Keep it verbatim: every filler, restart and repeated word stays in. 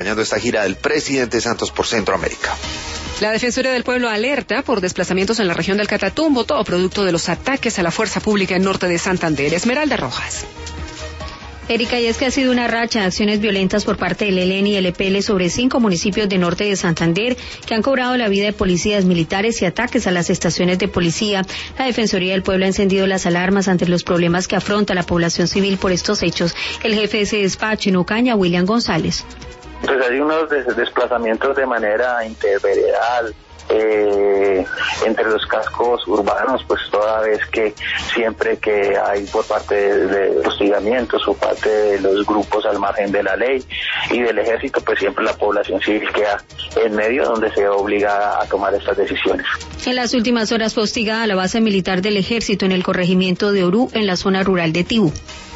acompañando esta gira del presidente Santos por Centroamérica. La Defensoría del Pueblo alerta por desplazamientos en la región del Catatumbo, todo producto de los ataques a la fuerza pública en norte de Santander. Esmeralda Rojas. Erika, y es que ha sido una racha de acciones violentas por parte del E L N y el E P L sobre cinco municipios de norte de Santander que han cobrado la vida de policías militares y ataques a las estaciones de policía. La Defensoría del Pueblo ha encendido las alarmas ante los problemas que afronta la población civil por estos hechos. El jefe de ese despacho en Ocaña, William González. Pues hay unos des- desplazamientos de manera interveredal eh, entre los cascos urbanos, pues toda vez que siempre que hay por parte de, de hostigamientos o parte de los grupos al margen de la ley y del ejército, pues siempre la población civil queda en medio donde se obliga a tomar estas decisiones. En las últimas horas fue hostigada la base militar del ejército en el corregimiento de Orú, en la zona rural de Tibú.